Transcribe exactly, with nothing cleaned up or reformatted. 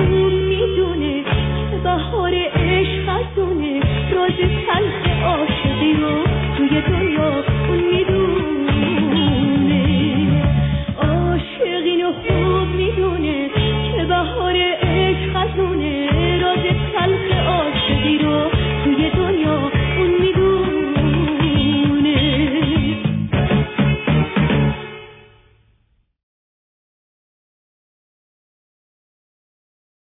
خوب میدونه که بهار عشق ازونه، راز تلخ عاشقی رو توی دنیا اون میدونه. عاشق اینو خوب میدونه که بهار عشق ازونه، راز تلخ عاشقی رو